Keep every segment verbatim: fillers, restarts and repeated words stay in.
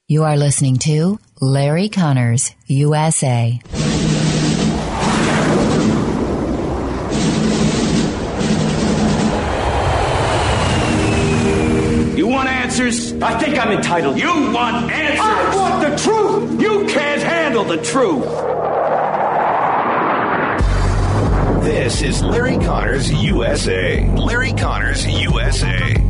You are listening to Larry Connors, U S A. You want answers? I think I'm entitled. You want answers? I want the truth! You can't handle the truth! This is Larry Connors, U S A. Larry Connors, U S A.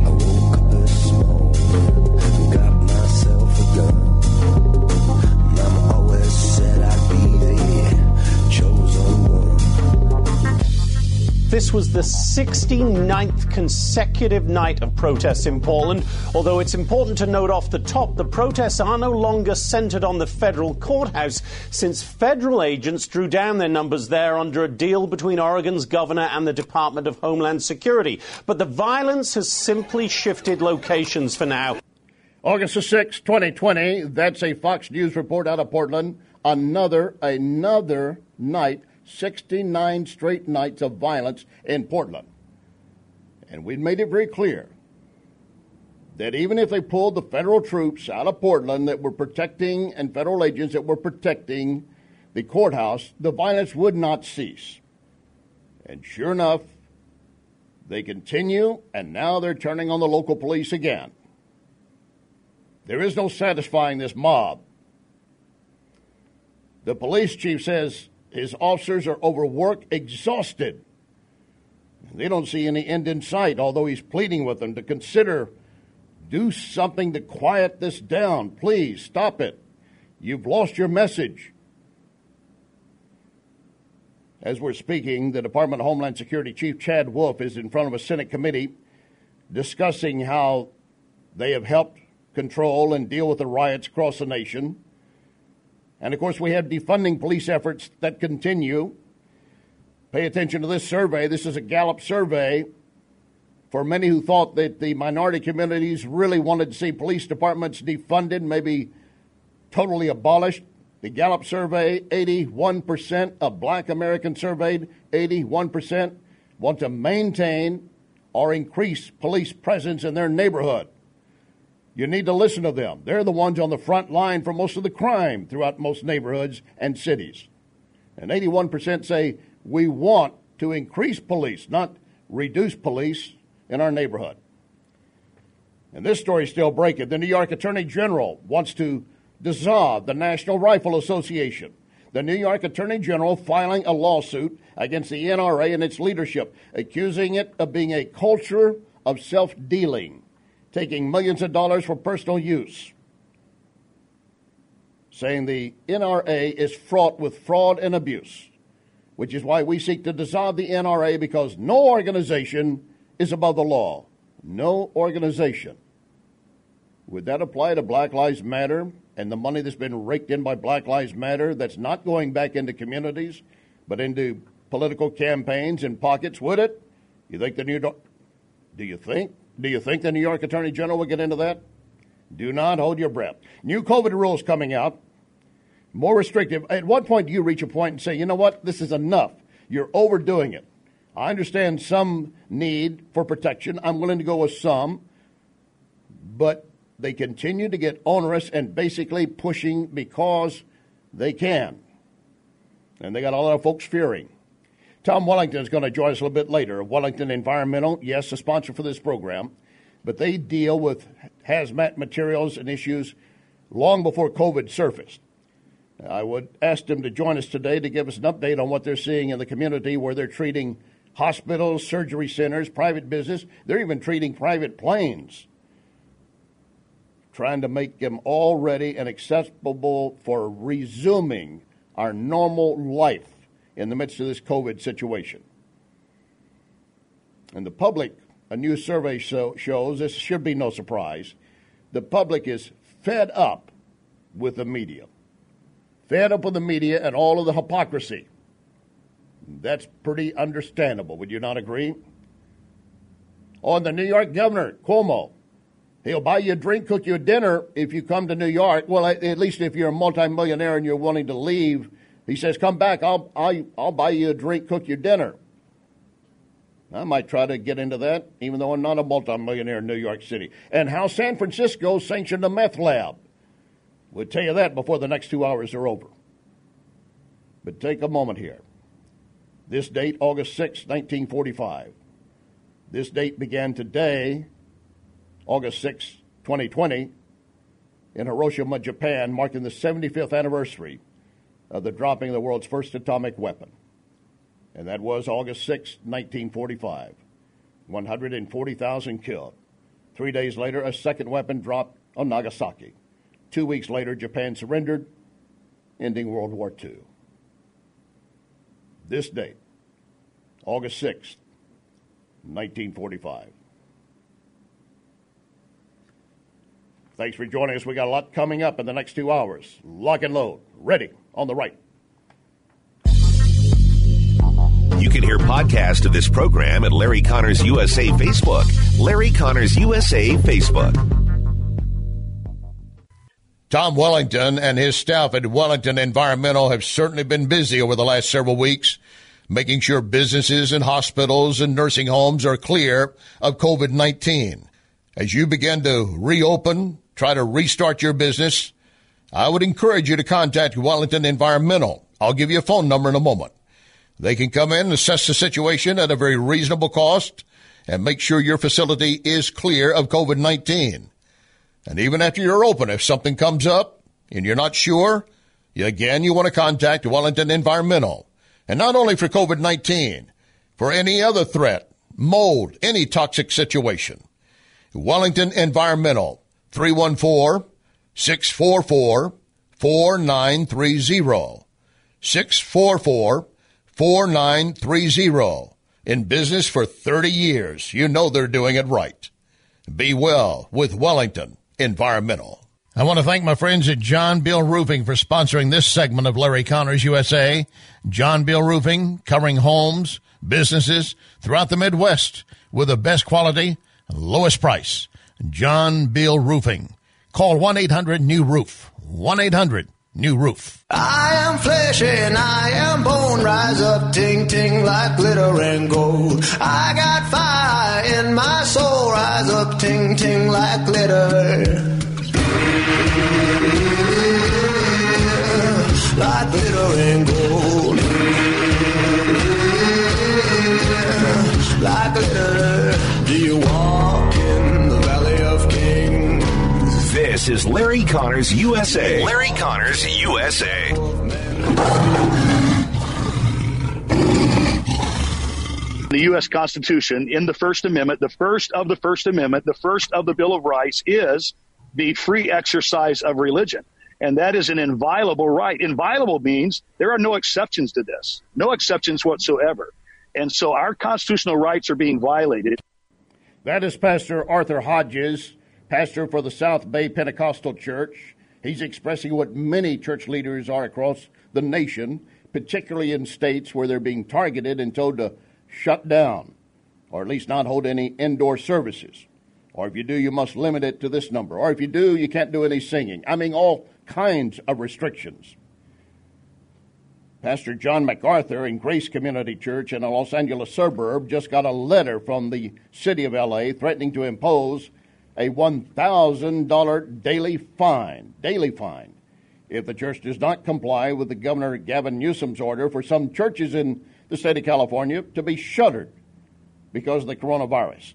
This was the sixty-ninth consecutive night of protests in Portland. Although it's important to note off the top, the protests are no longer centered on the federal courthouse, since federal agents drew down their numbers there under a deal between Oregon's governor and the Department of Homeland Security. But the violence has simply shifted locations for now. August the sixth, twenty twenty, that's a Fox News report out of Portland. Another, another night. sixty-nine straight nights of violence in Portland. And we made it very clear that even if they pulled the federal troops out of Portland that were protecting, and federal agents that were protecting the courthouse, the violence would not cease. And sure enough, they continue, and now they're turning on the local police again. There is no satisfying this mob. The police chief says his officers are overworked, exhausted. They don't see any end in sight, although he's pleading with them to consider, do something to quiet this down. Please, stop it. You've lost your message. As we're speaking, the Department of Homeland Security Chief Chad Wolf is in front of a Senate committee discussing how they have helped control and deal with the riots across the nation. And, of course, we have defunding police efforts that continue. Pay attention to this survey. This is a Gallup survey for many who thought that the minority communities really wanted to see police departments defunded, maybe totally abolished. The Gallup survey, eighty-one percent of black Americans surveyed, eighty-one percent want to maintain or increase police presence in their neighborhood. You need to listen to them. They're the ones on the front line for most of the crime throughout most neighborhoods and cities. And eighty-one percent say we want to increase police, not reduce police in our neighborhood. And this story is still breaking. The New York Attorney General wants to dissolve the National Rifle Association. The New York Attorney General filing a lawsuit against the N R A and its leadership, accusing it of being a culture of self-dealing, taking millions of dollars for personal use, saying the N R A is fraught with fraud and abuse, which is why we seek to dissolve the N R A, because no organization is above the law. No organization. Would that apply to Black Lives Matter and the money that's been raked in by Black Lives Matter that's not going back into communities but into political campaigns and pockets? Would it? You think the New York, do you think? Do you think the New York Attorney General will get into that? Do not hold your breath. New COVID rules coming out, more restrictive. At what point do you reach a point and say, you know what, this is enough? You're overdoing it. I understand some need for protection. I'm willing to go with some. But they continue to get onerous and basically pushing because they can. And they got a lot of folks fearing. Tom Wellington is going to join us a little bit later. Wellington Environmental, yes, a sponsor for this program, but they deal with hazmat materials and issues long before COVID surfaced. I would ask them to join us today to give us an update on what they're seeing in the community where they're treating hospitals, surgery centers, private business. They're even treating private planes, trying to make them all ready and acceptable for resuming our normal life in the midst of this COVID situation. And the public, a new survey show, shows, this should be no surprise, the public is fed up with the media. Fed up with the media and all of the hypocrisy. That's pretty understandable. Would you not agree? On the New York governor, Cuomo, he'll buy you a drink, cook you a dinner if you come to New York. Well, at least if you're a multimillionaire and you're willing to leave, he says, come back, I'll, I'll, I'll buy you a drink, cook you dinner. I might try to get into that, even though I'm not a multimillionaire in New York City. And how San Francisco sanctioned a meth lab. We'll tell you that before the next two hours are over. But take a moment here. This date, August sixth, nineteen forty-five. This date began today, August sixth, twenty twenty, in Hiroshima, Japan, marking the seventy-fifth anniversary of the dropping of the world's first atomic weapon. And that was August sixth, nineteen forty-five. one hundred forty thousand killed. Three days later, a second weapon dropped on Nagasaki. Two weeks later, Japan surrendered, ending World War Two. This date, August sixth, nineteen forty-five. Thanks for joining us. We got a lot coming up in the next two hours. Lock and load. Ready on the right. You can hear podcasts of this program at Larry Connors U S A Facebook. Larry Connors U S A Facebook. Tom Wellington and his staff at Wellington Environmental have certainly been busy over the last several weeks, making sure businesses and hospitals and nursing homes are clear of COVID nineteen. As you begin to reopen, try to restart your business, I would encourage you to contact Wellington Environmental. I'll give you a phone number in a moment. They can come in and assess the situation at a very reasonable cost and make sure your facility is clear of COVID nineteen. And even after you're open, if something comes up and you're not sure, again, you want to contact Wellington Environmental. And not only for COVID nineteen, for any other threat, mold, any toxic situation. Wellington Environmental, three one four, six four four, four nine three zero. six four four, four nine three zero. In business for thirty years. You know they're doing it right. Be well with Wellington Environmental. I want to thank my friends at John Bill Roofing for sponsoring this segment of Larry Connors U S A. John Bill Roofing, covering homes, businesses throughout the Midwest with the best quality and lowest price. John Bill Roofing. Call one eight hundred new roof. one eight hundred new roof. I am flesh and I am bone. Rise up, ting, ting, like glitter and gold. I got fire in my soul. Rise up, ting, ting, like glitter. Like glitter and gold. Like glitter. Do you walk in the valley of kings? This is Larry Connors U S A. Larry Connors U S A. The U S Constitution, in the First Amendment, the first of the First Amendment, the first of the Bill of Rights is the free exercise of religion. And that is an inviolable right. Inviolable means there are no exceptions to this, no exceptions whatsoever. And so our constitutional rights are being violated. That is Pastor Arthur Hodges, pastor for the South Bay Pentecostal Church. He's expressing what many church leaders are across the nation, particularly in states where they're being targeted and told to shut down, or at least not hold any indoor services. Or if you do, you must limit it to this number. Or if you do, you can't do any singing. I mean, all kinds of restrictions. Pastor John MacArthur in Grace Community Church in a Los Angeles suburb just got a letter from the city of L A threatening to impose a one thousand dollars daily fine, daily fine, if the church does not comply with the Governor Gavin Newsom's order for some churches in the state of California to be shuttered because of the coronavirus.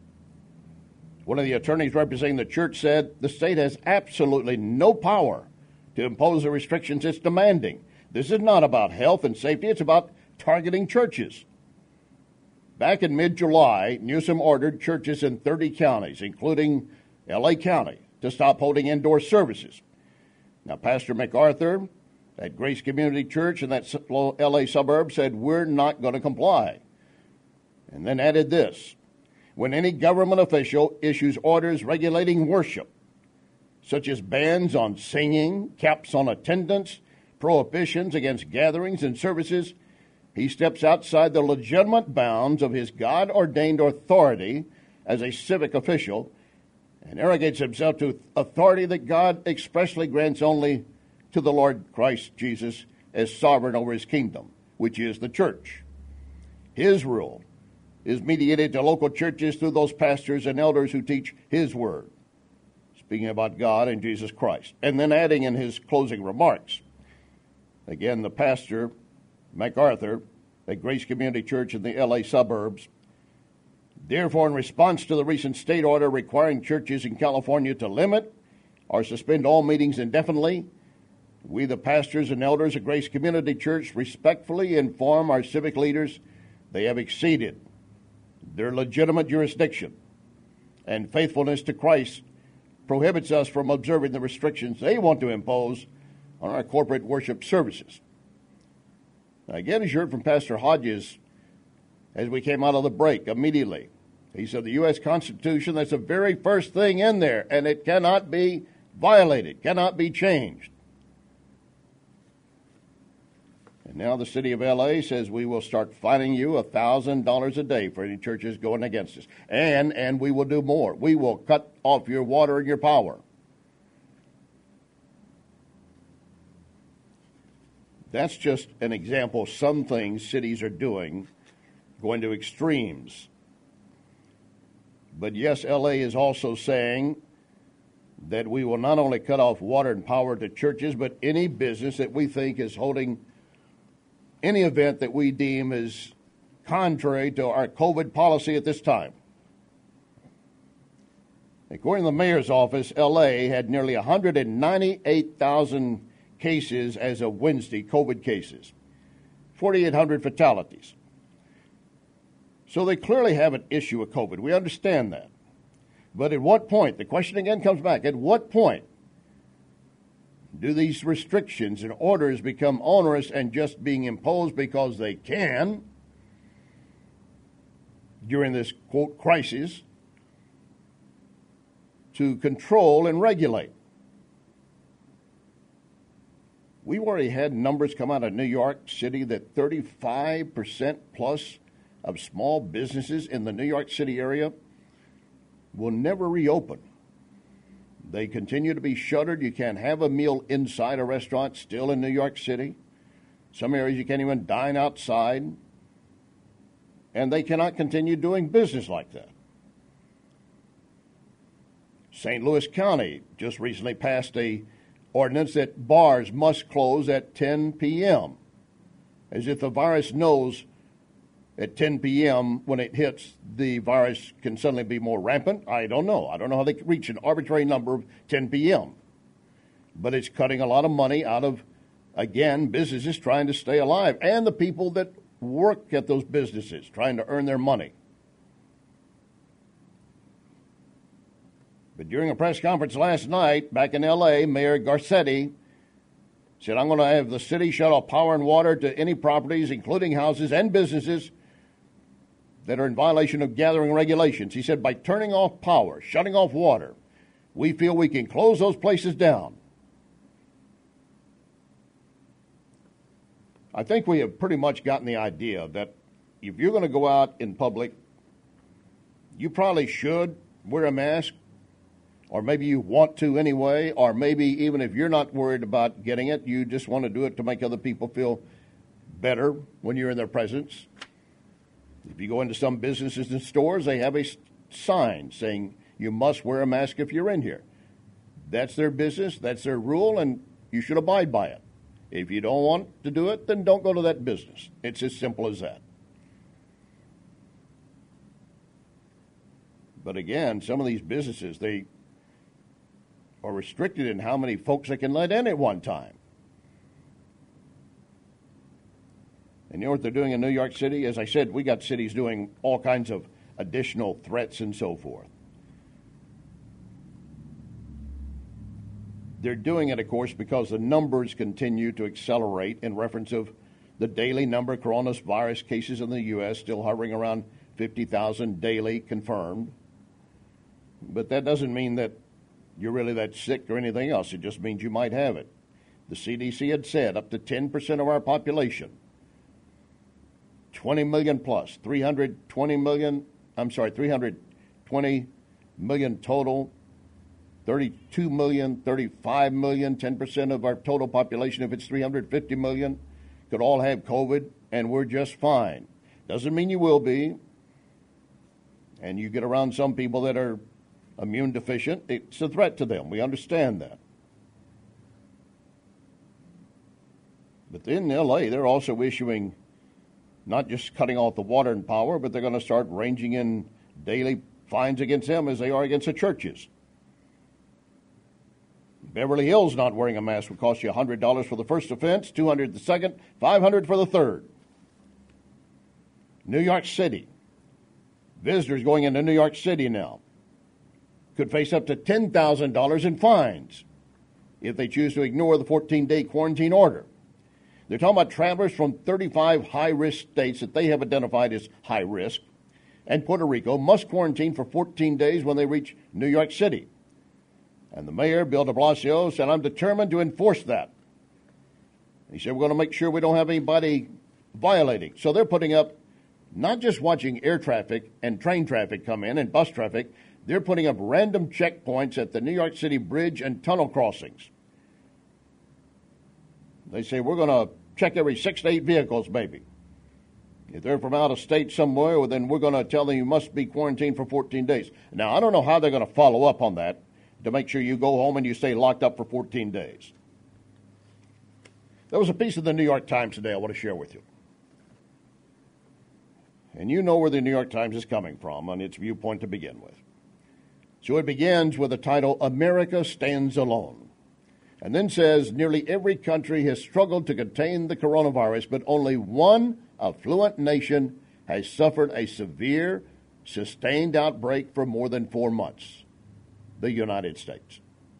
One of the attorneys representing the church said the state has absolutely no power to impose the restrictions it's demanding. This is not about health and safety. It's about targeting churches. Back in mid-July, Newsom ordered churches in thirty counties, including L A County, to stop holding indoor services. Now, Pastor MacArthur at Grace Community Church in that L A suburb said, we're not going to comply. And then added this: when any government official issues orders regulating worship, such as bans on singing, caps on attendance, prohibitions against gatherings and services, he steps outside the legitimate bounds of his God-ordained authority as a civic official and arrogates himself to authority that God expressly grants only to the Lord Christ Jesus as sovereign over his kingdom, which is the church. His rule is mediated to local churches through those pastors and elders who teach his word. speaking about God and Jesus Christ. And then adding in his closing remarks, again, the pastor, MacArthur, at Grace Community Church in the L A suburbs, therefore, in response to the recent state order requiring churches in California to limit or suspend all meetings indefinitely, we, the pastors and elders of Grace Community Church, respectfully inform our civic leaders they have exceeded their legitimate jurisdiction, and faithfulness to Christ prohibits us from observing the restrictions they want to impose on our corporate worship services. Now, again, as you heard from Pastor Hodges as we came out of the break immediately, he said the U S Constitution, that's the very first thing in there, and it cannot be violated, cannot be changed. And now the city of L A says we will start fining you one thousand dollars a day for any churches going against us. And, and we will do more. We will cut off your water and your power. That's just an example of some things cities are doing, going to extremes. But yes, L A is also saying that we will not only cut off water and power to churches, but any business that we think is holding any event that we deem is contrary to our COVID policy at this time. According to the mayor's office, L A had nearly one hundred ninety-eight thousand cases as of Wednesday, COVID cases, forty-eight hundred fatalities. So they clearly have an issue with COVID. We understand that. But at what point, the question again comes back, at what point do these restrictions and orders become onerous and just being imposed because they can during this, quote, crisis to control and regulate? We've already had numbers come out of New York City that thirty-five percent plus of small businesses in the New York City area will never reopen. They continue to be shuttered. You can't have a meal inside a restaurant still in New York City. Some areas you can't even dine outside. And they cannot continue doing business like that. Saint Louis County just recently passed a ordinance that bars must close at ten p.m., as if the virus knows at ten p.m. when it hits, the virus can suddenly be more rampant. I don't know. I don't know how they reach an arbitrary number of ten p.m. But it's cutting a lot of money out of, again, businesses trying to stay alive and the people that work at those businesses trying to earn their money. But during a press conference last night back in L A, Mayor Garcetti said, I'm going to have the city shut off power and water to any properties, including houses and businesses, that are in violation of gathering regulations. He said, by turning off power, shutting off water, we feel we can close those places down. I think we have pretty much gotten the idea that if you're going to go out in public, you probably should wear a mask, or maybe you want to anyway, or maybe even if you're not worried about getting it, you just want to do it to make other people feel better when you're in their presence. If you go into some businesses and stores, they have a sign saying you must wear a mask if you're in here. That's their business, that's their rule, and you should abide by it. If you don't want to do it, then don't go to that business. It's as simple as that. But again, some of these businesses, they are restricted in how many folks they can let in at one time. And you know what they're doing in New York City? As I said, we got cities doing all kinds of additional threats and so forth. They're doing it, of course, because the numbers continue to accelerate in reference of the daily number of coronavirus cases in the U S still hovering around fifty thousand daily confirmed. But that doesn't mean that you're really that sick or anything else. It just means you might have it. The C D C had said up to ten percent of our population, twenty million plus, three hundred twenty million, I'm sorry, three hundred twenty million total, thirty-two million, thirty-five million, ten percent of our total population, if it's three hundred fifty million, could all have COVID, and we're just fine. Doesn't mean you will be. And you get around some people that are immune deficient, it's a threat to them. We understand that. But in L A, they're also issuing not just cutting off the water and power, but they're going to start ranging in daily fines against them as they are against the churches. Beverly Hills not wearing a mask would cost you one hundred dollars for the first offense, two hundred dollars the second, five hundred dollars for the third. New York City. Visitors going into New York City now could face up to ten thousand dollars in fines if they choose to ignore the fourteen-day quarantine order. They're talking about travelers from thirty-five high-risk states that they have identified as high risk, and Puerto Rico must quarantine for fourteen days when they reach New York City. And the mayor, Bill de Blasio, said, I'm determined to enforce that. He said, we're going to make sure we don't have anybody violating. So they're putting up, not just watching air traffic and train traffic come in and bus traffic, they're putting up random checkpoints at the New York City bridge and tunnel crossings. They say, we're going to check every six to eight vehicles, maybe. If they're from out of state somewhere, well, then we're going to tell them you must be quarantined for fourteen days. Now, I don't know how they're going to follow up on that to make sure you go home and you stay locked up for fourteen days. There was a piece of the New York Times today I want to share with you. And you know where the New York Times is coming from on its viewpoint to begin with. So it begins with the title, America Stands Alone. And then says, nearly every country has struggled to contain the coronavirus, but only one affluent nation has suffered a severe, sustained outbreak for more than four months, the United States.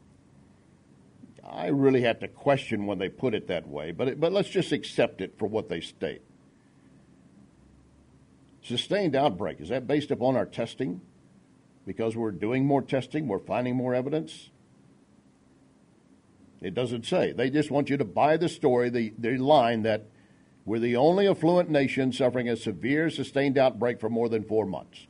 I really have to question when they put it that way, but, it, but let's just accept it for what they state. Sustained outbreak, is that based upon our testing? Because we're doing more testing, we're finding more evidence? It doesn't say. They just want you to buy the story, the, the line that we're the only affluent nation suffering a severe, sustained outbreak for more than four months.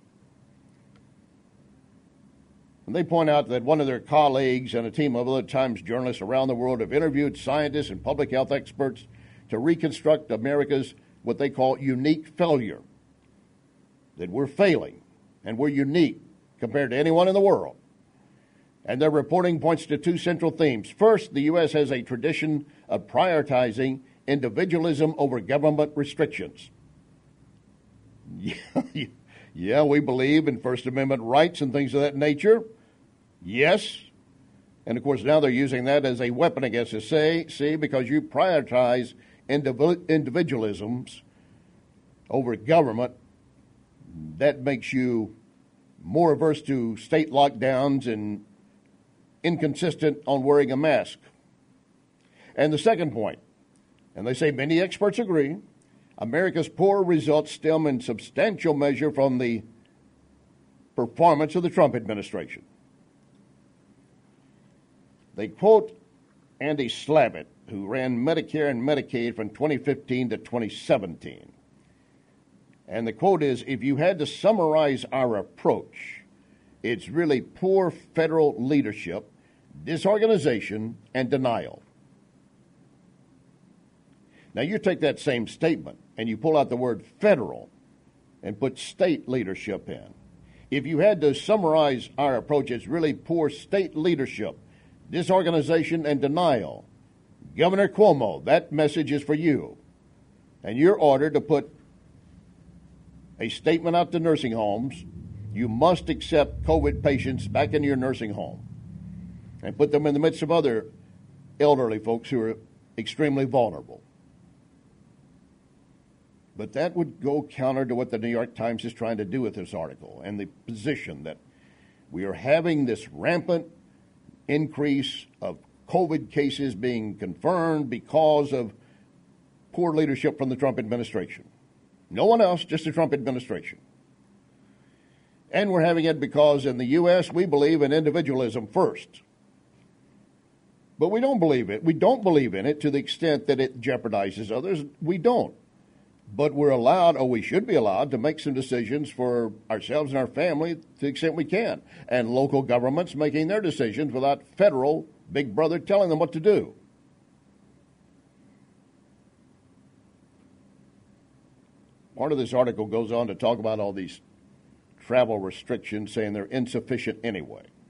And they point out that one of their colleagues and a team of other Times journalists around the world have interviewed scientists and public health experts to reconstruct America's what they call unique failure. That we're failing, and we're unique compared to anyone in the world. And their reporting points to two central themes. First, the U S has a tradition of prioritizing individualism over government restrictions. Yeah, yeah, we believe in First Amendment rights and things of that nature. Yes. And, of course, now they're using that as a weapon against us. Say, see, because you prioritize indiv- individualisms over government, that makes you more averse to state lockdowns and inconsistent on wearing a mask. And the second point, and they say many experts agree, America's poor results stem in substantial measure from the performance of the Trump administration. They quote Andy Slavitt, who ran Medicare and Medicaid from twenty fifteen to twenty seventeen. And the quote is, if you had to summarize our approach, it's really poor federal leadership, disorganization, and denial. Now, you take that same statement and you pull out the word federal and put state leadership in. If you had to summarize our approach, it's really poor state leadership, disorganization, and denial. Governor Cuomo, that message is for you. And you're ordered to put a statement out to nursing homes. You must accept COVID patients back into your nursing home and put them in the midst of other elderly folks who are extremely vulnerable. But that would go counter to what the New York Times is trying to do with this article and the position that we are having this rampant increase of COVID cases being confirmed because of poor leadership from the Trump administration. No one else, just the Trump administration. And we're having it because in the U S we believe in individualism first. But we don't believe it. We don't believe in it to the extent that it jeopardizes others. We don't. But we're allowed, or we should be allowed, to make some decisions for ourselves and our family to the extent we can. And local governments making their decisions without federal big brother telling them what to do. Part of this article goes on to talk about all these travel restrictions, saying they're insufficient anyway.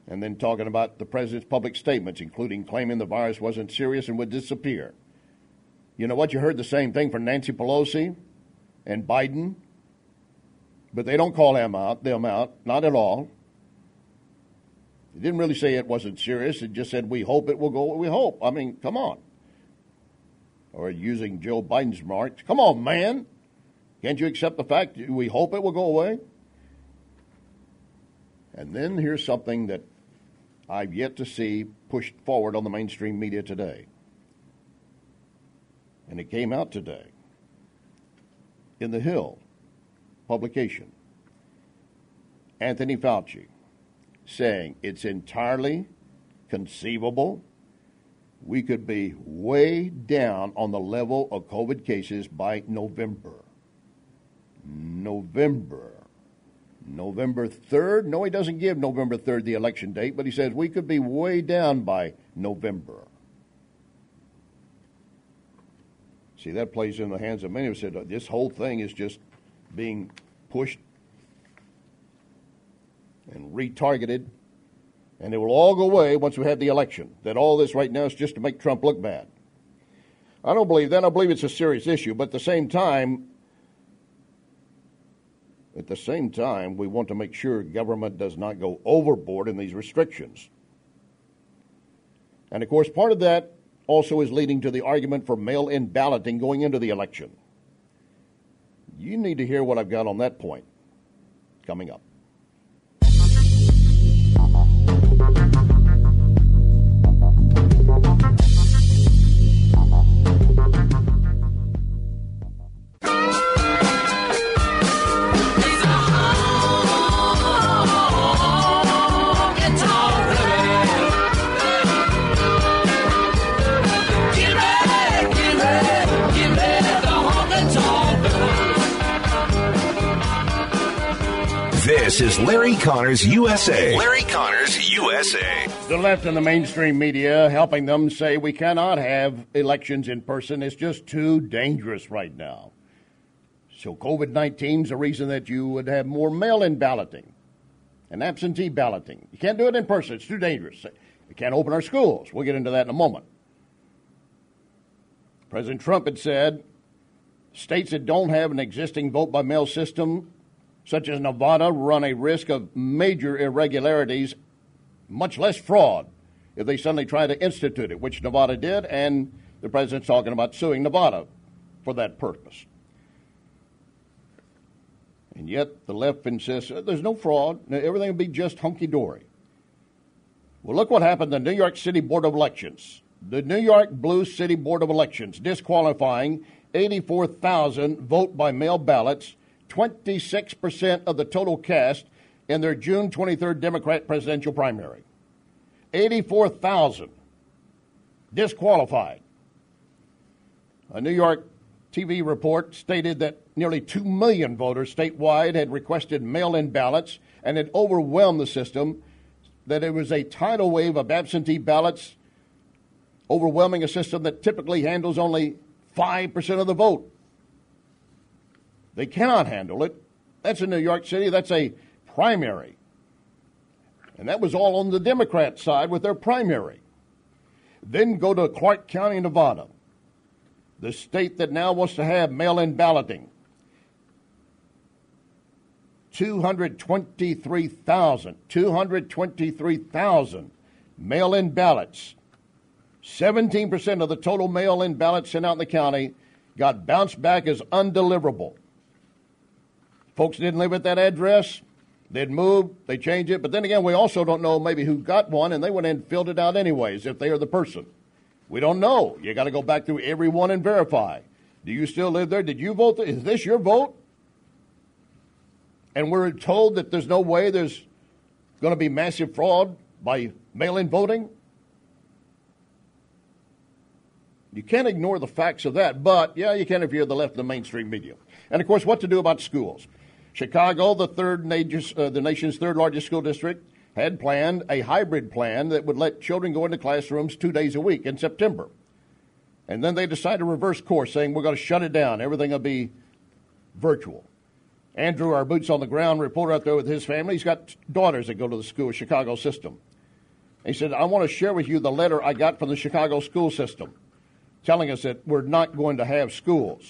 And then talking about the president's public statements, including claiming the virus wasn't serious and would disappear. You know what? You heard the same thing from Nancy Pelosi and Biden, but they don't call them out, them out, not at all. They didn't really say it wasn't serious. It just said, we hope it will go, we hope. I mean, come on. Or using Joe Biden's remarks, come on, man. Can't you accept the fact that we hope it will go away? And then here's something that I've yet to see pushed forward on the mainstream media today. And it came out today in the Hill publication. Anthony Fauci saying it's entirely conceivable we could be way down on the level of COVID cases by November. November. November third? No, he doesn't give November third the election date, but he says we could be way down by November. See, that plays in the hands of many who said this whole thing is just being pushed and retargeted, and it will all go away once we have the election, that all this right now is just to make Trump look bad. I don't believe that. I believe it's a serious issue, but at the same time, At the same time, we want to make sure government does not go overboard in these restrictions. And, of course, part of that also is leading to the argument for mail-in balloting going into the election. You need to hear what I've got on that point coming up. This is Larry Connors U S A. Larry Connors U S A. The left and the mainstream media helping them say we cannot have elections in person. It's just too dangerous right now. So COVID nineteen is the reason that you would have more mail-in balloting and absentee balloting. You can't do it in person. It's too dangerous. We can't open our schools. We'll get into that in a moment. President Trump had said states that don't have an existing vote-by-mail system, such as Nevada, run a risk of major irregularities, much less fraud, if they suddenly try to institute it, which Nevada did, and the president's talking about suing Nevada for that purpose. And yet the left insists there's no fraud, everything will be just hunky-dory. Well, look what happened to the New York City Board of Elections. The New York Blue City Board of Elections disqualifying eighty-four thousand vote-by-mail ballots, twenty-six percent of the total cast in their June twenty-third Democrat presidential primary. eighty-four thousand disqualified. A New York T V report stated that nearly two million voters statewide had requested mail-in ballots and had overwhelmed the system, that it was a tidal wave of absentee ballots overwhelming a system that typically handles only five percent of the vote. They cannot handle it. That's in New York City. That's a primary. And that was all on the Democrat side with their primary. Then go to Clark County, Nevada, the state that now wants to have mail-in balloting. two hundred twenty-three thousand, two hundred twenty-three thousand mail-in ballots. seventeen percent of the total mail-in ballots sent out in the county got bounced back as undeliverable. Folks didn't live at that address. They'd moved, they changed it. But then again, we also don't know maybe who got one, and they went in and filled it out anyways if they are the person. We don't know. You got to go back through every one and verify. Do you still live there? Did you vote? Is this your vote? And we're told that there's no way there's going to be massive fraud by mail-in voting? You can't ignore the facts of that, but, yeah, you can if you're the left of the mainstream media. And, of course, what to do about schools. Chicago, the third uh, the nation's third largest school district, had planned a hybrid plan that would let children go into classrooms two days a week in September. And then they decided to reverse course, saying we're going to shut it down. Everything will be virtual. Andrew, our boots on the ground reporter out there with his family, he's got daughters that go to the school, Chicago system. He said, I want to share with you the letter I got from the Chicago school system telling us that we're not going to have schools.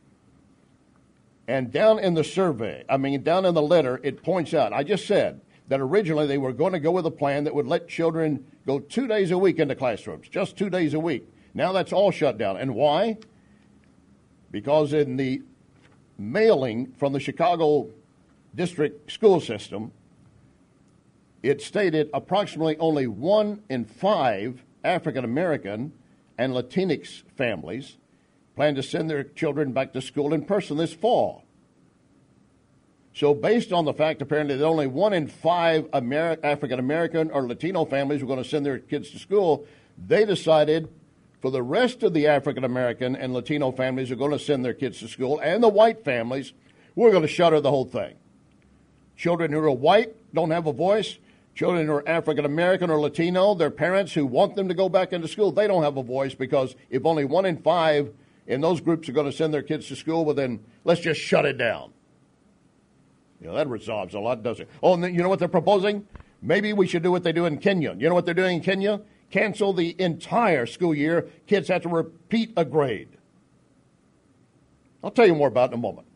And down in the survey, I mean, down in the letter, it points out, I just said that originally they were going to go with a plan that would let children go two days a week into classrooms, just two days a week. Now that's all shut down. And why? Because in the mailing from the Chicago district school system, it stated approximately only one in five African American and Latinx families plan to send their children back to school in person this fall. So based on the fact apparently that only one in five Ameri- African American or Latino families were going to send their kids to school, they decided for the rest of the African American and Latino families who are going to send their kids to school, and the white families, we're going to shutter the whole thing. Children who are white don't have a voice. Children who are African American or Latino, their parents who want them to go back into school, they don't have a voice, because if only one in five in those groups are going to send their kids to school, well then let's just shut it down. You know, that resolves a lot, doesn't it? Oh, and you know what they're proposing? Maybe we should do what they do in Kenya. You know what they're doing in Kenya? Cancel the entire school year. Kids have to repeat a grade. I'll tell you more about it in a moment.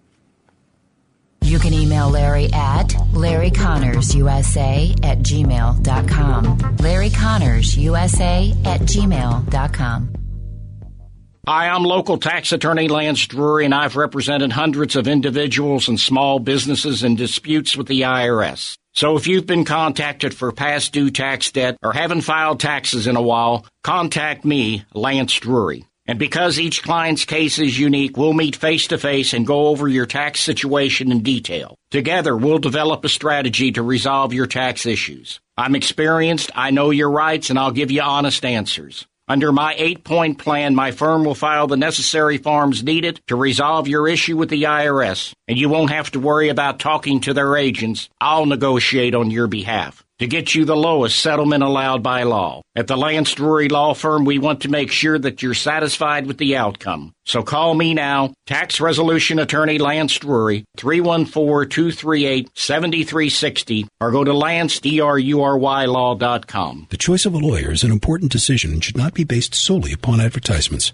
You can email Larry at Larry Connors U S A at gmail dot com. Larry Connors U S A at gmail dot com. Hi, I'm local tax attorney Lance Drury, and I've represented hundreds of individuals and small businesses in disputes with the I R S. So if you've been contacted for past due tax debt or haven't filed taxes in a while, contact me, Lance Drury. And because each client's case is unique, we'll meet face-to-face and go over your tax situation in detail. Together, we'll develop a strategy to resolve your tax issues. I'm experienced, I know your rights, and I'll give you honest answers. Under my eight-point plan, my firm will file the necessary forms needed to resolve your issue with the I R S, and you won't have to worry about talking to their agents. I'll negotiate on your behalf to get you the lowest settlement allowed by law. At the Lance Drury Law Firm, we want to make sure that you're satisfied with the outcome. So call me now, Tax Resolution Attorney Lance Drury, three one four, two three eight, seven three six zero, or go to lance drury law dot com. The choice of a lawyer is an important decision and should not be based solely upon advertisements.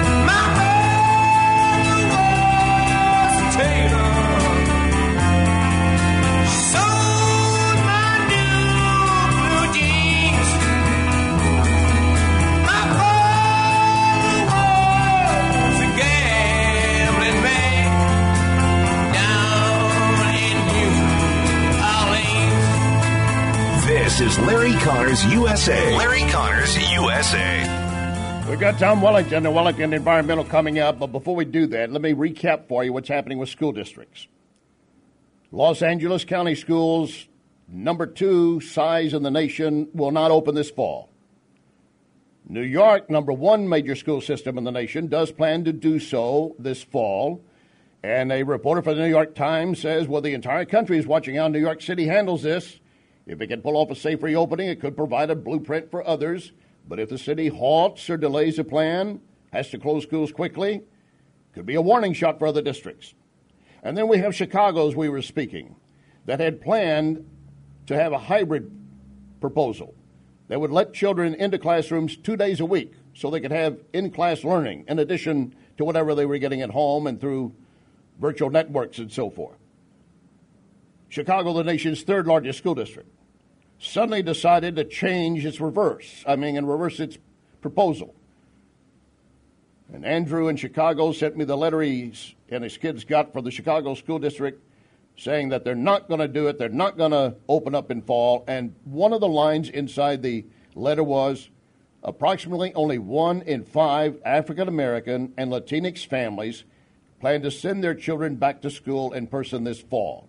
This is Larry Connors U S A. Larry Connors U S A. We've got Tom Wellington, the Wellington Environmental, coming up. But before we do that, let me recap for you what's happening with school districts. Los Angeles County Schools, number two size in the nation, will not open this fall. New York, number one major school system in the nation, does plan to do so this fall. And a reporter for the New York Times says, well, the entire country is watching how New York City handles this. If it can pull off a safe reopening, it could provide a blueprint for others. But if the city halts or delays a plan, has to close schools quickly, could be a warning shot for other districts. And then we have Chicago, as we were speaking, that had planned to have a hybrid proposal that would let children into classrooms two days a week so they could have in-class learning in addition to whatever they were getting at home and through virtual networks and so forth. Chicago, the nation's third largest school district, suddenly decided to change its reverse, I mean, and reverse its proposal. And Andrew in Chicago sent me the letter he and his kids got from the Chicago School District saying that they're not going to do it, they're not going to open up in fall. And one of the lines inside the letter was, approximately only one in five African American and Latinx families plan to send their children back to school in person this fall.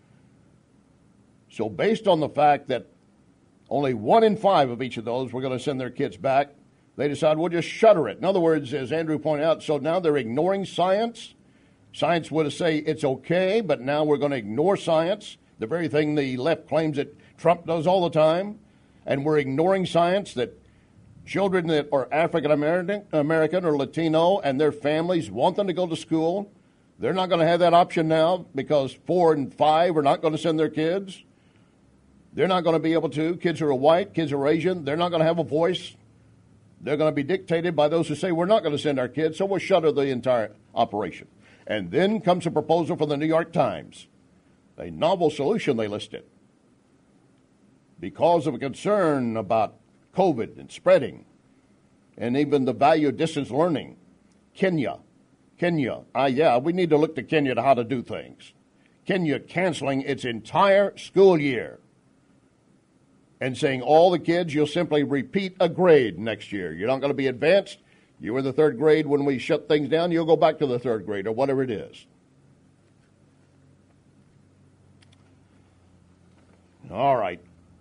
So based on the fact that only one in five of each of those were going to send their kids back, they decided we'll just shutter it. In other words, as Andrew pointed out, so now they're ignoring science. Science would say it's okay, but now we're going to ignore science, the very thing the left claims that Trump does all the time. And we're ignoring science that children that are African American American or Latino and their families want them to go to school. They're not going to have that option now because four and five are not going to send their kids. They're not going to be able to. Kids who are white, kids who are Asian, they're not going to have a voice. They're going to be dictated by those who say we're not going to send our kids, so we'll shutter the entire operation. And then comes a proposal from the New York Times, a novel solution they listed. Because of a concern about COVID and spreading, and even the value of distance learning, Kenya, Kenya, ah, yeah, we need to look to Kenya to how to do things. Kenya canceling its entire school year and saying all the kids, you'll simply repeat a grade next year. You're not going to be advanced. You were the third grade when we shut things down. You'll go back to the third grade or whatever it is. All right.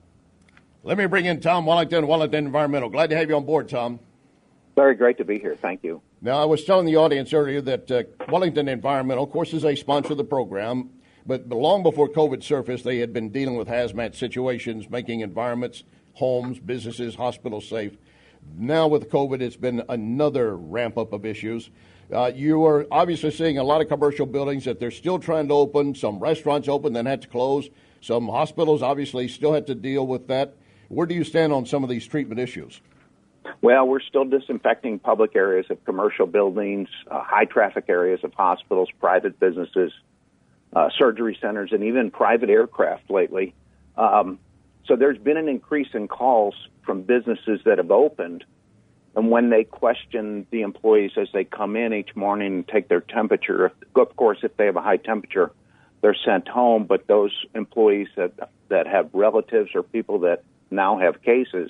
Let me bring in Tom Wellington, Wellington Environmental. Glad to have you on board, Tom. Very great to be here. Thank you. Now, I was telling the audience earlier that uh, Wellington Environmental, of course, is a sponsor of the program, but long before COVID surfaced, they had been dealing with hazmat situations, making environments, homes, businesses, hospitals safe. Now with COVID, it's been another ramp-up of issues. Uh, you are obviously seeing a lot of commercial buildings that they're still trying to open. Some restaurants open, then had to close. Some hospitals obviously still had to deal with that. Where do you stand on some of these treatment issues? Well, we're still disinfecting public areas of commercial buildings, uh, high-traffic areas of hospitals, private businesses, uh, surgery centers, and even private aircraft lately. Um, so there's been an increase in calls from businesses that have opened, and when they question the employees as they come in each morning and take their temperature, of course, if they have a high temperature, they're sent home, but those employees that that have relatives or people that now have cases,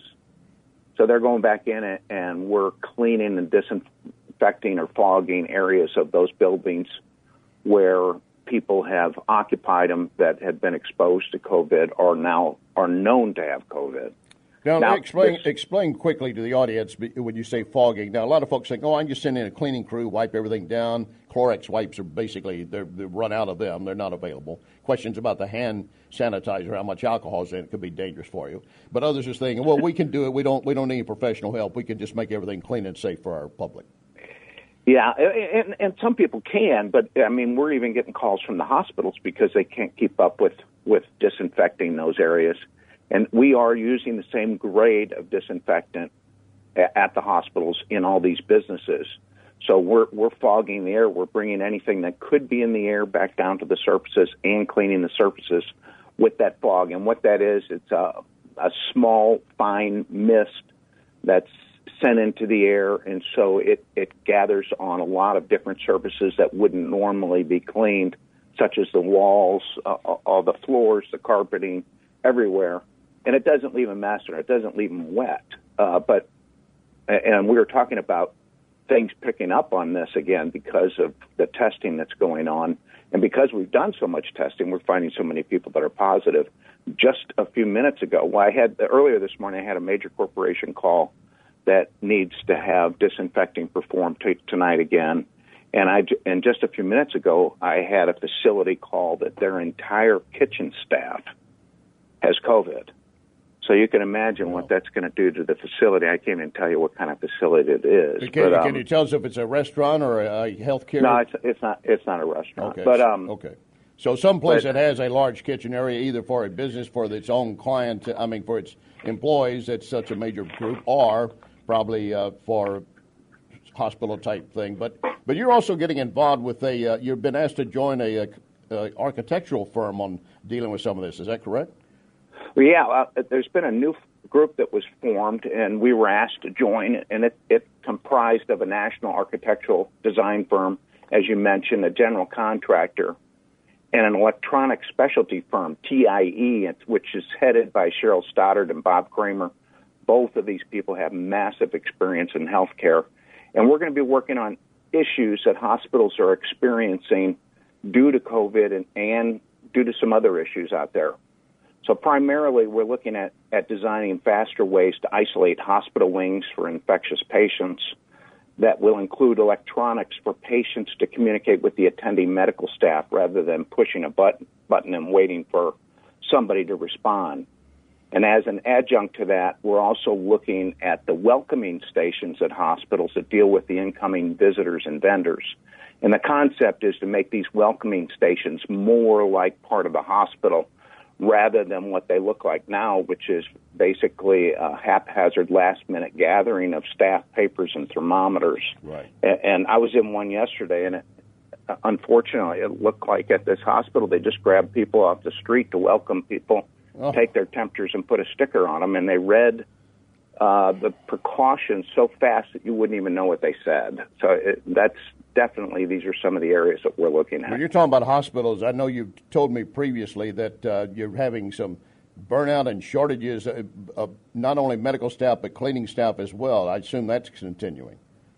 so they're going back in and we're cleaning and disinfecting or fogging areas of those buildings where people have occupied them that had been exposed to COVID or now are known to have COVID. Now, now explain, this, explain quickly to the audience when you say fogging. Now, a lot of folks think, oh, I can just send in a cleaning crew, wipe everything down. Clorox wipes are basically, they're, they're run out of them. They're not available. Questions about the hand sanitizer, how much alcohol is in it, could be dangerous for you. But others are thinking, well, we can do it. We don't, we don't need professional help. We can just make everything clean and safe for our public. Yeah, and, and some people can, but, I mean, we're even getting calls from the hospitals because they can't keep up with, with disinfecting those areas. And we are using the same grade of disinfectant at the hospitals in all these businesses. So we're we're fogging the air. We're bringing anything that could be in the air back down to the surfaces and cleaning the surfaces with that fog. And what that is, it's a, a small, fine mist that's sent into the air, and so it, it gathers on a lot of different surfaces that wouldn't normally be cleaned, such as the walls, uh, all the floors, the carpeting, everywhere. And it doesn't leave them mess or it doesn't leave them wet. Uh, but and we were talking about things picking up on this again because of the testing that's going on. And because we've done so much testing, we're finding so many people that are positive. Just a few minutes ago, well, I had earlier this morning, I had a major corporation call that needs to have disinfecting performed t- tonight again. And I, and just a few minutes ago, I had a facility call that their entire kitchen staff has COVID. So you can imagine what that's going to do to the facility. I can't even tell you what kind of facility it is. Can, but, um, can you tell us if it's a restaurant or a, a healthcare? No, it's, it's not. It's not a restaurant. Okay. But um, okay. So some place but, that has a large kitchen area, either for a business, for its own client, I mean, for its employees, that's such a major group, or probably uh, for hospital type thing. But but you're also getting involved with a. Uh, you've been asked to join a, a, a architectural firm on dealing with some of this. Is that correct? Well, yeah, uh, there's been a new group that was formed, and we were asked to join, and it, it comprised of a national architectural design firm, as you mentioned, a general contractor, and an electronic specialty firm, T I E, which is headed by Cheryl Stoddard and Bob Kramer. Both of these people have massive experience in healthcare, and we're going to be working on issues that hospitals are experiencing due to COVID and, and due to some other issues out there. So primarily, we're looking at, at designing faster ways to isolate hospital wings for infectious patients that will include electronics for patients to communicate with the attending medical staff rather than pushing a button, button and waiting for somebody to respond. And as an adjunct to that, we're also looking at the welcoming stations at hospitals that deal with the incoming visitors and vendors. And the concept is to make these welcoming stations more like part of the hospital rather than what they look like now, which is basically a haphazard last-minute gathering of staff papers and thermometers. Right. And, and I was in one yesterday, and it, unfortunately, it looked like at this hospital they just grabbed people off the street to welcome people, oh. take their temperatures, and put a sticker on them, and they read uh, the precautions so fast that you wouldn't even know what they said. So it, that's definitely, these are some of the areas that we're looking at. When you're talking about hospitals, I know you've told me previously that uh, you're having some burnout and shortages of, of not only medical staff but cleaning staff as well. I assume that's continuing.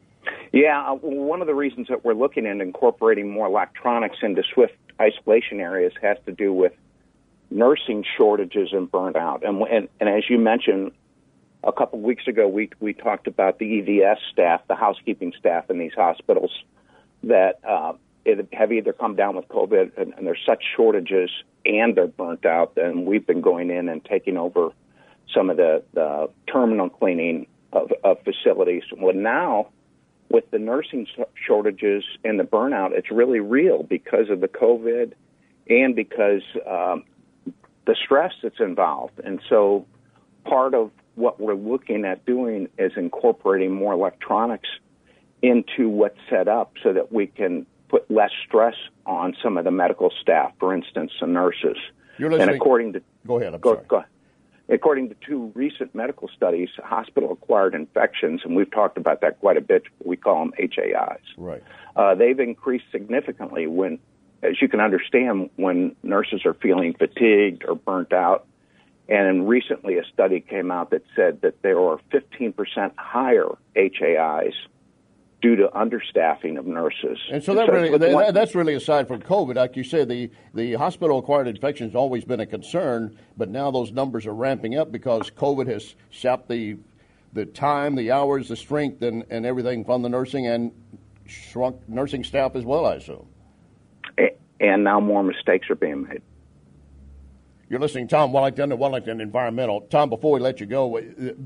Yeah, uh, one of the reasons that we're looking at incorporating more electronics into SWIFT isolation areas has to do with nursing shortages and burnout. And, and, and as you mentioned, a couple of weeks ago, we we talked about the E V S staff, the housekeeping staff in these hospitals that uh, have either come down with COVID and, and there's such shortages and they're burnt out. And we've been going in and taking over some of the, the terminal cleaning of, of facilities. Well, now, with the nursing shortages and the burnout, it's really real because of the COVID and because um, the stress that's involved. And so part of what we're looking at doing is incorporating more electronics into what's set up so that we can put less stress on some of the medical staff, for instance, the nurses. You're listening. And according to go ahead. I'm go, sorry. Go ahead. According to two recent medical studies, hospital-acquired infections, and we've talked about that quite a bit, we call them H A Is. Right. Uh, they've increased significantly when, as you can understand, when nurses are feeling fatigued or burnt out. And recently a study came out that said that there are fifteen percent higher H A Is due to understaffing of nurses. And so, that so really, that, one, that's really aside from COVID. Like you said, the, the hospital-acquired infection has always been a concern, but now those numbers are ramping up because COVID has sapped the the time, the hours, the strength, and, and everything from the nursing and shrunk nursing staff as well, I assume. And now more mistakes are being made. You're listening to Tom Wellington of Wellington Environmental. Tom, before we let you go,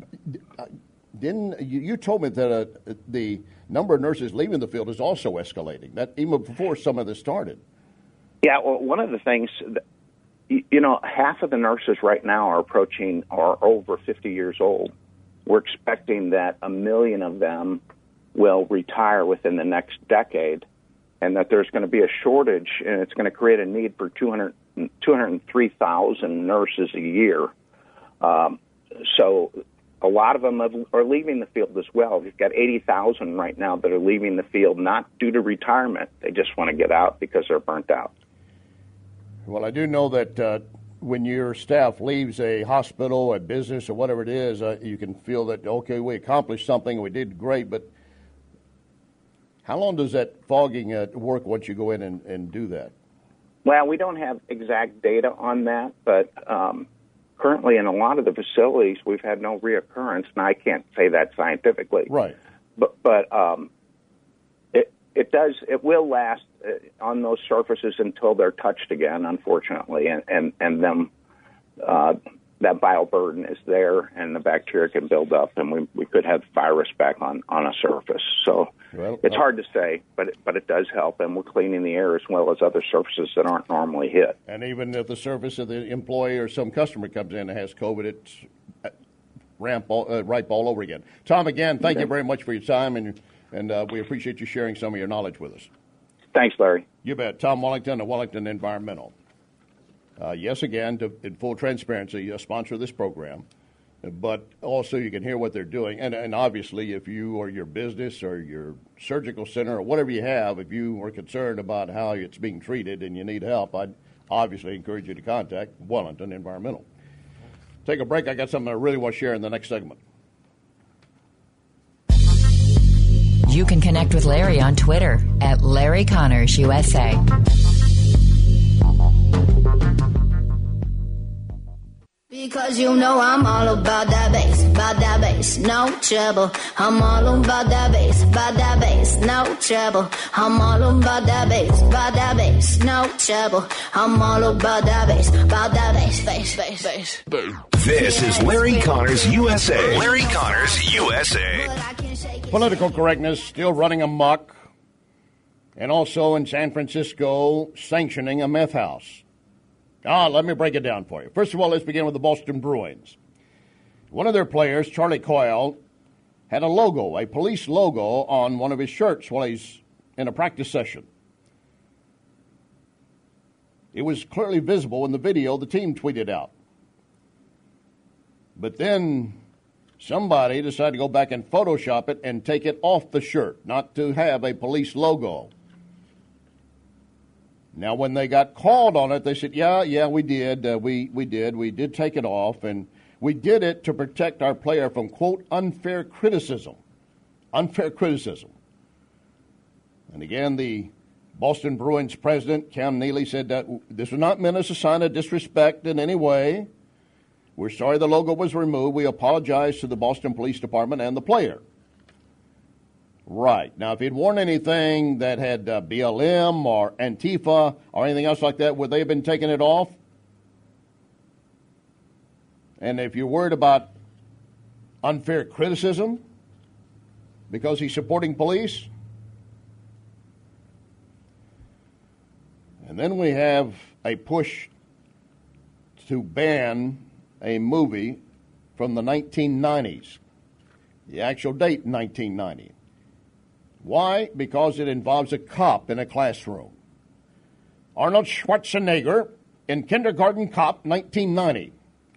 didn't you, you told me that uh, the number of nurses leaving the field is also escalating, that even before some of this started? Yeah, well, one of the things, that, you know, half of the nurses right now are approaching or over fifty years old. We're expecting that a million of them will retire within the next decade, and that there's going to be a shortage, and it's going to create a need for two hundred, two hundred three thousand nurses a year. Um, so a lot of them have, are leaving the field as well. We've got eighty thousand right now that are leaving the field, not due to retirement. They just want to get out because they're burnt out. Well, I do know that uh, when your staff leaves a hospital, a business, or whatever it is, uh, you can feel that, okay, we accomplished something, we did great, but how long does that fogging uh, work once you go in and, and do that? Well, we don't have exact data on that, but um, currently in a lot of the facilities, we've had no reoccurrence, and I can't say that scientifically. Right. But but um, it it does it will last uh, on those surfaces until they're touched again, unfortunately, and and and them uh, that bioburden is there, and the bacteria can build up, and we we could have virus back on, on a surface. So well, it's uh, hard to say, but it, but it does help, and we're cleaning the air as well as other surfaces that aren't normally hit. And even if the surface of the employee or some customer comes in and has COVID, it's ramp all, uh, ripe all over again. Tom, again, thank okay. you very much for your time, and and uh, we appreciate you sharing some of your knowledge with us. Thanks, Larry. You bet. Tom Wellington of Wellington Environmental. Uh, yes, again, to, in full transparency, a sponsor of this program, but also you can hear what they're doing. And, and obviously, if you or your business or your surgical center or whatever you have, if you are concerned about how it's being treated and you need help, I'd obviously encourage you to contact Wellington Environmental. Take a break. I got something I really want to share in the next segment. You can connect with Larry on Twitter at Larry Connors U S A. Because you know I'm all about that bass, about that bass, no trouble. I'm all about that bass, about that bass, no trouble. I'm all about that bass, about that bass, no trouble. I'm all about that bass, about that bass, bass, bass, bass. This is Larry Connors U S A. Larry Connors U S A. Political correctness still running amok, and also in San Francisco sanctioning a meth house. Ah, let me break it down for you. First of all, let's begin with the Boston Bruins. One of their players, Charlie Coyle, had a logo, a police logo, on one of his shirts while he's in a practice session. It was clearly visible in the video the team tweeted out. But then somebody decided to go back and Photoshop it and take it off the shirt, not to have a police logo. Now, when they got called on it, they said, yeah, yeah, we did. Uh, we, we did. We did take it off, and we did it to protect our player from, quote, unfair criticism. Unfair criticism. And again, the Boston Bruins president, Cam Neely, said that this was not meant as a sign of disrespect in any way. We're sorry the logo was removed. We apologize to the Boston Police Department and the player. Right. Now, if he'd worn anything that had uh, B L M or Antifa or anything else like that, would they have been taking it off? And if you're worried about unfair criticism because he's supporting police, and then we have a push to ban a movie from the nineteen nineties, the actual date nineteen ninety. Why? Because it involves a cop in a classroom. Arnold Schwarzenegger in Kindergarten Cop, nineteen ninety.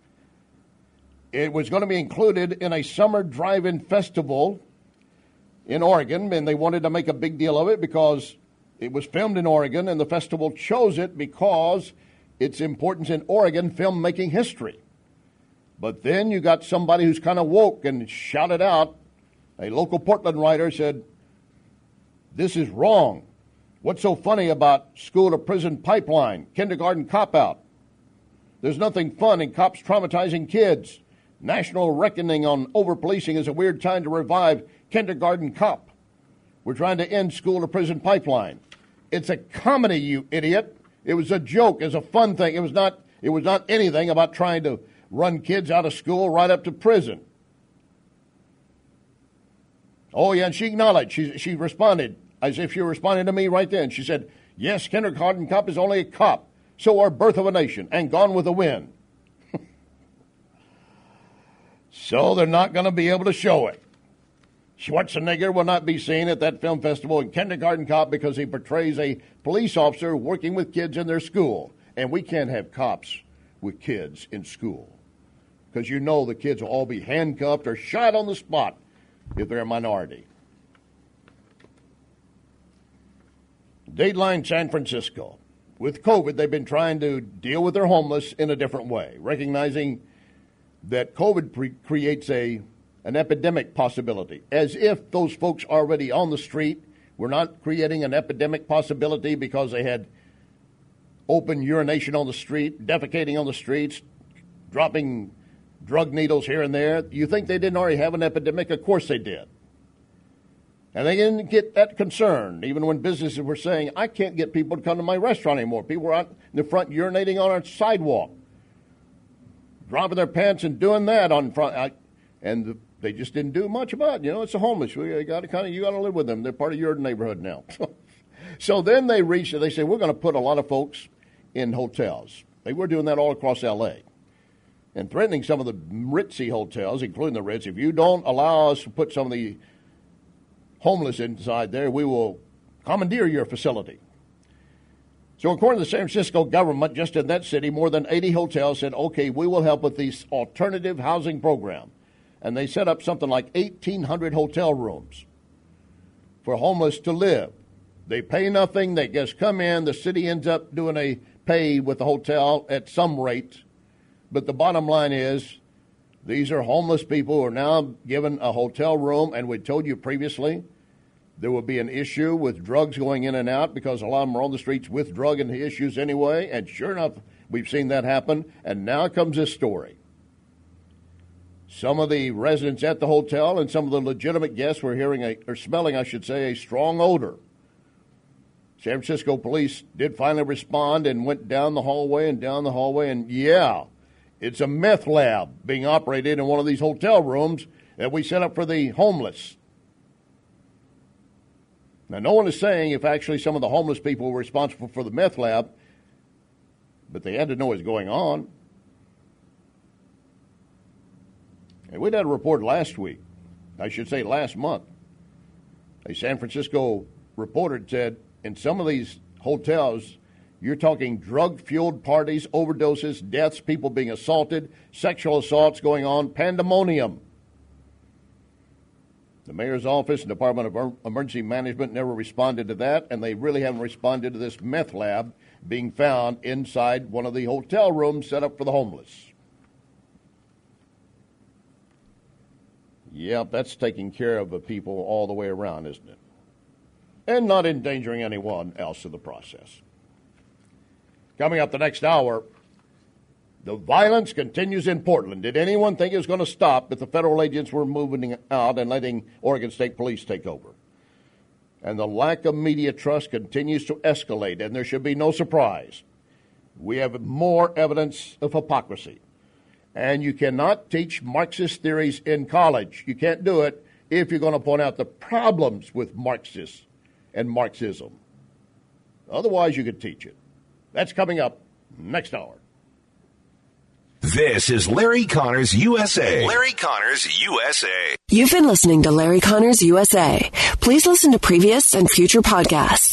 It was going to be included in a summer drive-in festival in Oregon, and they wanted to make a big deal of it because it was filmed in Oregon, and the festival chose it because its importance in Oregon filmmaking history. But then you got somebody who's kind of woke and shouted out, a local Portland writer said, this is wrong. What's so funny about school to prison pipeline, kindergarten cop out? There's nothing fun in cops traumatizing kids. National reckoning on over-policing is a weird time to revive kindergarten cop. We're trying to end school to prison pipeline. It's a comedy, you idiot. It was a joke. It was a fun thing. It was not, it was not anything about trying to run kids out of school right up to prison. Oh, yeah, and she acknowledged. She, she responded as if she were responding to me right then. She said, yes, kindergarten cop is only a cop. So are Birth of a Nation and Gone with the Wind. So they're not going to be able to show it. Schwarzenegger will not be seen at that film festival in Kindergarten Cop because he portrays a police officer working with kids in their school. And we can't have cops with kids in school because you know the kids will all be handcuffed or shot on the spot if they're a minority. Dateline San Francisco. With COVID, they've been trying to deal with their homeless in a different way, recognizing that COVID pre- creates a an epidemic possibility, as if those folks already on the street were not creating an epidemic possibility because they had open urination on the street, defecating on the streets, dropping drug needles here and there. You think they didn't already have an epidemic? Of course they did. And they didn't get that concerned, even when businesses were saying, I can't get people to come to my restaurant anymore. People were out in the front urinating on our sidewalk, dropping their pants and doing that on front. I, and the, they just didn't do much about it. You know, it's the homeless. We got to kind of, you got to live with them. They're part of your neighborhood now. So then they reached, they said, we're going to put a lot of folks in hotels. They were doing that all across L A and threatening some of the ritzy hotels, including the Ritz. If you don't allow us to put some of the homeless inside there, we will commandeer your facility. So according to the San Francisco government, just in that city, more than eighty hotels said, okay, we will help with this alternative housing program. And they set up something like eighteen hundred hotel rooms for homeless to live. They pay nothing. They just come in. The city ends up doing a pay with the hotel at some rate. But the bottom line is these are homeless people who are now given a hotel room. And we told you previously there will be an issue with drugs going in and out because a lot of them are on the streets with drug and issues anyway. And sure enough, we've seen that happen. And now comes this story. Some of the residents at the hotel and some of the legitimate guests were hearing, a, or smelling, I should say, a strong odor. San Francisco police did finally respond and went down the hallway and down the hallway. And, yeah, it's a meth lab being operated in one of these hotel rooms that we set up for the homeless. Now, no one is saying if actually some of the homeless people were responsible for the meth lab, but they had to know what's going on. And we had a report last week, I should say last month. A San Francisco reporter said in some of these hotels, you're talking drug-fueled parties, overdoses, deaths, people being assaulted, sexual assaults going on, pandemonium. The mayor's office and Department of Emergency Management never responded to that, and they really haven't responded to this meth lab being found inside one of the hotel rooms set up for the homeless. Yep, that's taking care of the people all the way around, isn't it? And not endangering anyone else in the process. Coming up the next hour, the violence continues in Portland. Did anyone think it was going to stop if the federal agents were moving out and letting Oregon State Police take over? And the lack of media trust continues to escalate, and there should be no surprise. We have more evidence of hypocrisy. And you cannot teach Marxist theories in college. You can't do it if you're going to point out the problems with Marxists and Marxism. Otherwise, you could teach it. That's coming up next hour. This is Larry Connors U S A. Larry Connors U S A. You've been listening to Larry Connors U S A. Please listen to previous and future podcasts